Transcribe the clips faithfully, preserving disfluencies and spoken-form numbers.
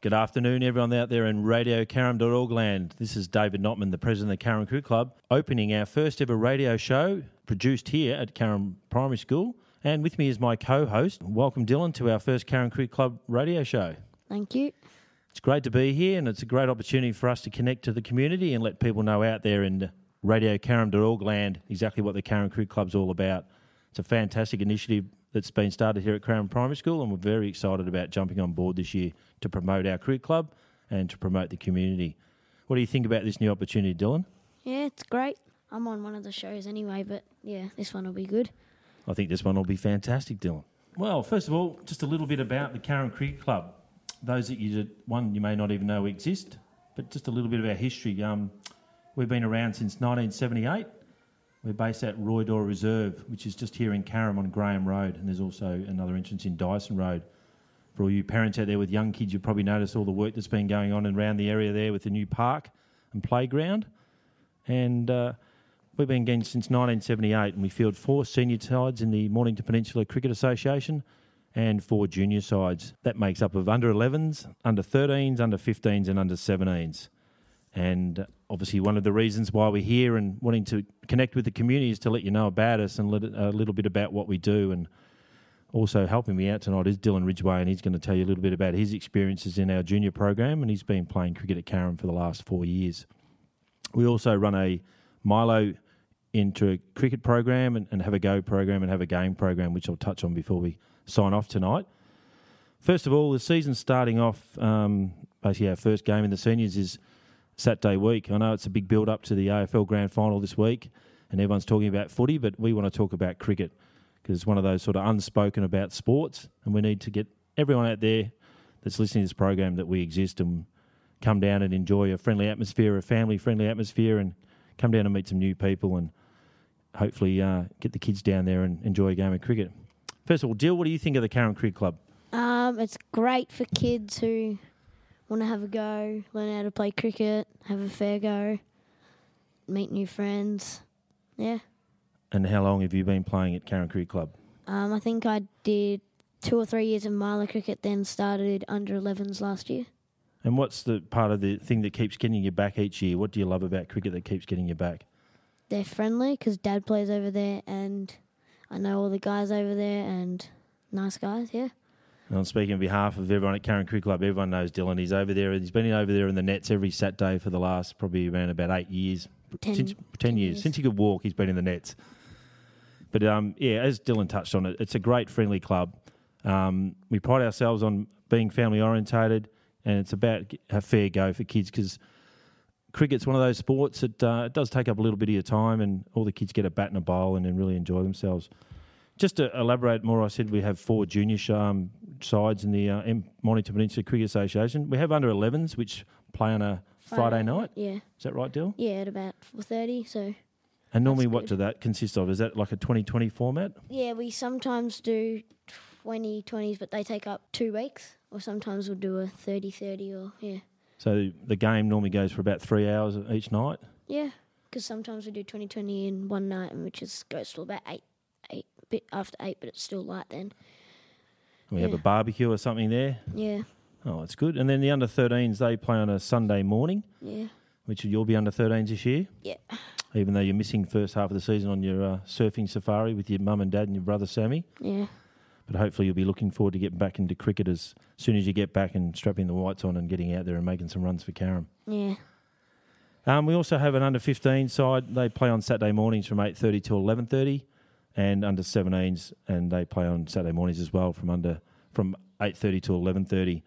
Good afternoon, everyone out there in radio caram dot org land. This is David Notman, the president of the Carrum Cricket Club, opening our first ever radio show produced here at Carrum Primary School. And with me is my co-host. Welcome, Dylan, to our first Carrum Cricket Club radio show. Thank you. It's great to be here, and it's a great opportunity for us to connect to the community and let people know out there in radio caram dot org land exactly what the Carrum Cricket Club's all about. It's a fantastic initiative that's been started here at Carrum Primary School, and we're very excited about jumping on board this year to promote our cricket club and to promote the community. What do you think about this new opportunity, Dylan? Yeah, it's great. I'm on one of the shows anyway, but yeah, this one will be good. I think this one will be fantastic, Dylan. Well, first of all, just a little bit about the Carrum Cricket Club. Those that you, one, you may not even know exist, but just a little bit of our history. Um, we've been around since nineteen seventy-eight. We're based at Roydor Reserve, which is just here in Carrum on Graham Road, and there's also another entrance in Dyson Road. For all you parents out there with young kids, you've probably noticed all the work that's been going on around the area there with the new park and playground. And uh, we've been going since nineteen seventy-eight, and we field four senior sides in the Mornington Peninsula Cricket Association and four junior sides. That makes up of under elevens, under thirteens, under fifteens and under seventeens. And obviously one of the reasons why we're here and wanting to connect with the community is to let you know about us and let it, a little bit about what we do. And also helping me out tonight is Dylan Ridgway, and he's going to tell you a little bit about his experiences in our junior program, and he's been playing cricket at Carrum for the last four years. We also run a Milo into a cricket program and, and have a go program and have a game program, which I'll touch on before we sign off tonight. First of all, the season's starting off, um, basically our first game in the seniors is Saturday week. I know it's a big build-up to the A F L Grand Final this week, and everyone's talking about footy, but we want to talk about cricket because it's one of those sort of unspoken about sports, and we need to get everyone out there that's listening to this program that we exist and come down and enjoy a friendly atmosphere, a family-friendly atmosphere, and come down and meet some new people and hopefully uh, get the kids down there and enjoy a game of cricket. First of all, Dill, what do you think of the Carrum Cricket Club? Um, it's great for kids who want to have a go, learn how to play cricket, have a fair go, meet new friends. Yeah. And how long have you been playing at Carrum Cricket Club? Um, I think I did two or three years of Milo cricket, then started under elevens last year. And what's the part of the thing that keeps getting you back each year? What do you love about cricket that keeps getting you back? They're friendly because Dad plays over there, and I know all the guys over there, and nice guys, yeah. And I'm speaking on behalf of everyone at Carrum Cricket Club. Everyone knows Dylan. He's over there. He's been over there in the nets every Saturday for the last probably around about eight years. Ten, Since, ten, ten years. years. Since he could walk, he's been in the nets. But, um, yeah, as Dylan touched on it, it's a great, friendly club. Um, we pride ourselves on being family-orientated, and it's about a fair go for kids because cricket's one of those sports that uh, it does take up a little bit of your time, and all the kids get a bat and a bowl and then really enjoy themselves. Just to elaborate more, I said we have four junior um, sides in the uh, M- Mornington Peninsula Cricket Association. We have under elevens, which play on a Friday, Friday night. Yeah. Is that right, Dill? Yeah, at about four thirty, so... And normally what good. does that consist of? Is that like a twenty twenty format? Yeah, we sometimes do twenty twenties, but they take up two weeks. Or sometimes we'll do a thirty thirty or, yeah. So the game normally goes for about three hours each night? Yeah, because sometimes we do twenty twenty in one night, which is goes till about eight, eight, bit after eight, but it's still light then. And we yeah. have a barbecue or something there? Yeah. Oh, that's good. And then the under thirteens, they play on a Sunday morning? Yeah. Which you'll be under thirteens this year? Yeah. Even though you're missing first half of the season on your uh, surfing safari with your mum and dad and your brother Sammy. Yeah. But hopefully you'll be looking forward to getting back into cricket as soon as you get back and strapping the whites on and getting out there and making some runs for Carrum. Yeah. Um, we also have an under fifteen side. They play on Saturday mornings from eight thirty till eleven thirty, and under seventeens, and they play on Saturday mornings as well from under from eight thirty till eleven thirty.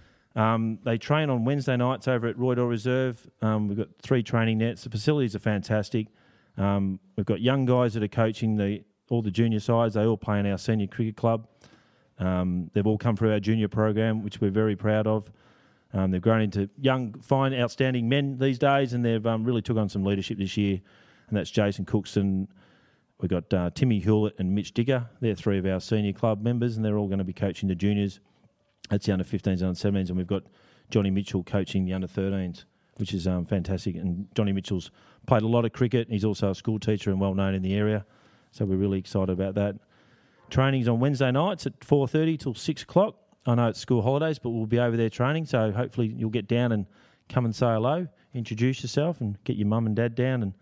Um, they train on Wednesday nights over at Roydor Reserve. Um, we've got three training nets. The facilities are fantastic. Um, we've got young guys that are coaching the all the junior sides. They all play in our senior cricket club. Um, they've all come through our junior program, which we're very proud of. Um, they've grown into young, fine, outstanding men these days, and they've um, really took on some leadership this year, and that's Jason Cookson. We've got uh, Timmy Hewlett and Mitch Digger. They're three of our senior club members, and they're all going to be coaching the juniors. That's the under fifteens and under seventeens, and we've got Johnny Mitchell coaching the under thirteens, which is um, fantastic. And Johnny Mitchell's played a lot of cricket. He's also a school teacher and well known in the area, so we're really excited about that. Training's on Wednesday nights at four thirty till six o'clock. I know it's school holidays, but we'll be over there training, so hopefully you'll get down and come and say hello, introduce yourself, and get your mum and dad down. And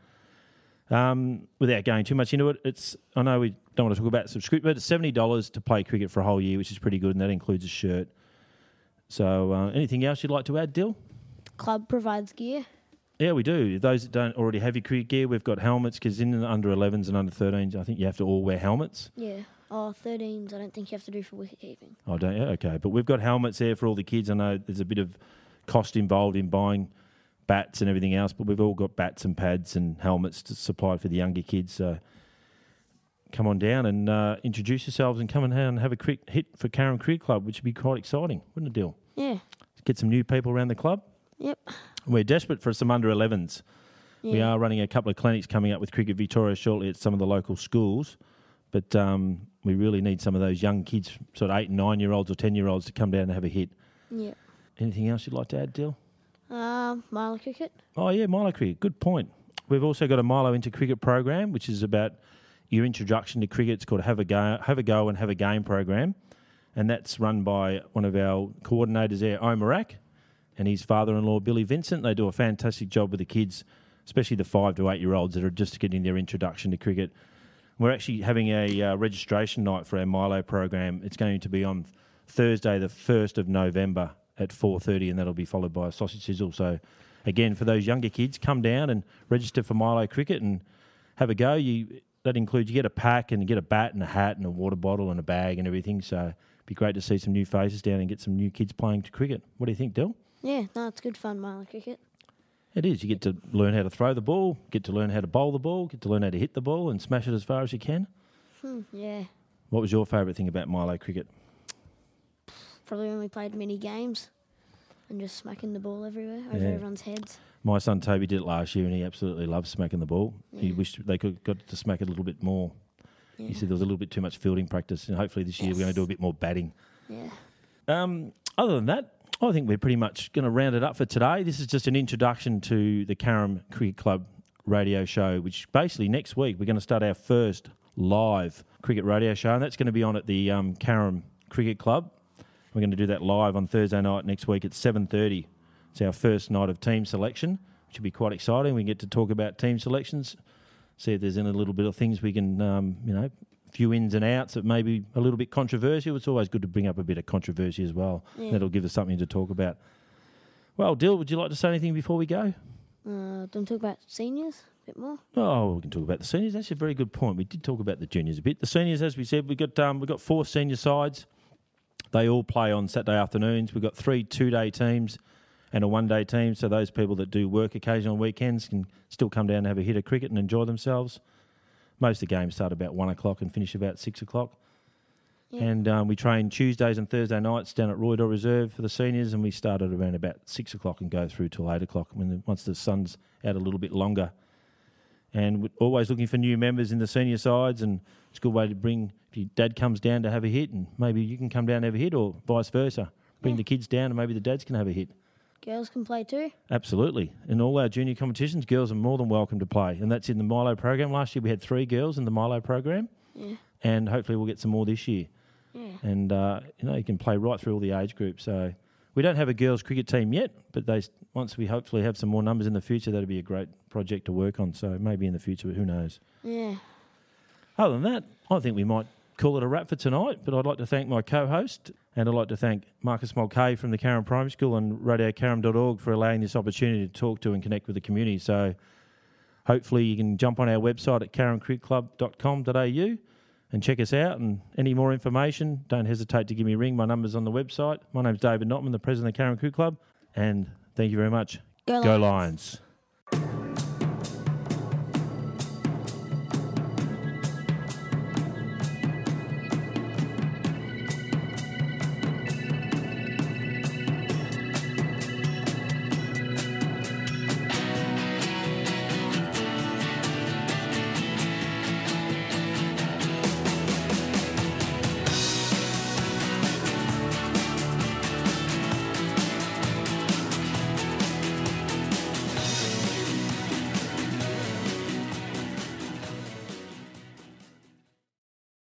um, without going too much into it, it's I know we don't want to talk about subscription, but it's seventy dollars to play cricket for a whole year, which is pretty good, and that includes a shirt. So uh, anything else you'd like to add, Dill? Club provides gear. Yeah, we do. Those that don't already have your cricket gear, we've got helmets, because in the under elevens and under thirteens, I think you have to all wear helmets. Yeah. Oh, thirteens, I don't think you have to do for wicket keeping. Oh, don't you? Okay. But we've got helmets there for all the kids. I know there's a bit of cost involved in buying bats and everything else, but we've all got bats and pads and helmets to supply for the younger kids. So come on down and uh, introduce yourselves and come and have, and have a quick hit for Carrum Cricket Club, which would be quite exciting, wouldn't it, Dill? Yeah. Get some new people around the club. Yep. We're desperate for some under elevens. Yeah. We are running a couple of clinics coming up with Cricket Victoria shortly at some of the local schools, but um, we really need some of those young kids, sort of eight and nine-year-olds or ten-year-olds, to come down and have a hit. Yeah. Anything else you'd like to add, Dill? Um, Milo cricket. Oh, yeah, Milo cricket. Good point. We've also got a Milo into Cricket program, which is about your introduction to cricket. It's called Have a Go, Have a Go and Have a Game program, and that's run by one of our coordinators there, Omarak, and his father-in-law, Billy Vincent. They do a fantastic job with the kids, especially the five to eight-year-olds that are just getting their introduction to cricket. We're actually having a uh, registration night for our Milo program. It's going to be on Thursday, the first of November at four thirty, and that'll be followed by a sausage sizzle. So, again, for those younger kids, come down and register for Milo Cricket and have a go. You That includes you get a pack and you get a bat and a hat and a water bottle and a bag and everything. So, it'd be great to see some new faces down and get some new kids playing to cricket. What do you think, Dill? Yeah, no, it's good fun, Milo cricket. It is. You get to learn how to throw the ball, get to learn how to bowl the ball, get to learn how to hit the ball and smash it as far as you can. Hmm, yeah. What was your favourite thing about Milo cricket? Probably when we played mini games and just smacking the ball everywhere over Yeah. everyone's heads. My son Toby did it last year and he absolutely loved smacking the ball. He Yeah. wished they could got to smack it a little bit more. Yeah. He said there was a little bit too much fielding practice, and hopefully this year we're going to do a bit more batting. Yeah. Um, other than that, I think we're pretty much going to round it up for today. This is just an introduction to the Carrum Cricket Club radio show, which basically next week we're going to start our first live cricket radio show, and that's going to be on at the um, Carrum Cricket Club. We're going to do that live on Thursday night next week at seven thirty. It's our first night of team selection, which will be quite exciting. We get to talk about team selections, see if there's any little bit of things we can, um, you know, few ins and outs that may be a little bit controversial. It's always good to bring up a bit of controversy as well. Yeah. That'll give us something to talk about. Well, Dill, would you like to say anything before we go? Uh, don't talk about seniors a bit more. Oh, we can talk about the seniors. That's a very good point. We did talk about the juniors a bit. The seniors, as we said, we've got, um, we've got four senior sides. They all play on Saturday afternoons. We've got three two-day teams and a one-day team, so those people that do work occasionally on weekends can still come down and have a hit of cricket and enjoy themselves. Most of the games start about one o'clock and finish about six o'clock. Yeah. And um, we train Tuesdays and Thursday nights down at Roydor Reserve for the seniors, and we start at around about six o'clock and go through till eight o'clock when the, once the sun's out a little bit longer. And we're always looking for new members in the senior sides, and it's a good way to bring, if your dad comes down to have a hit, and maybe you can come down and have a hit, or vice versa. Bring Yeah. the kids down and maybe the dads can have a hit. Girls can play too. Absolutely. In all our junior competitions, girls are more than welcome to play. And that's in the Milo program. Last year we had three girls in the Milo program. Yeah. And hopefully we'll get some more this year. Yeah. And, uh, you know, you can play right through all the age groups. So we don't have a girls' cricket team yet, but they once we hopefully have some more numbers in the future, that'll be a great project to work on. So maybe in the future, who knows. Yeah. Other than that, I think we might call it a wrap for tonight, but I'd like to thank my co-host, and I'd like to thank Marcus Mulcahy from the Carrum Primary School and radio carrum dot org for allowing this opportunity to talk to and connect with the community. So hopefully you can jump on our website at carrum cricket club dot com dot a u and check us out. And any more information, don't hesitate to give me a ring. My number's on the website. My name's David Notman, the president of the Carrum Cricket Club, and thank you very much. Go Go Lions. Lions.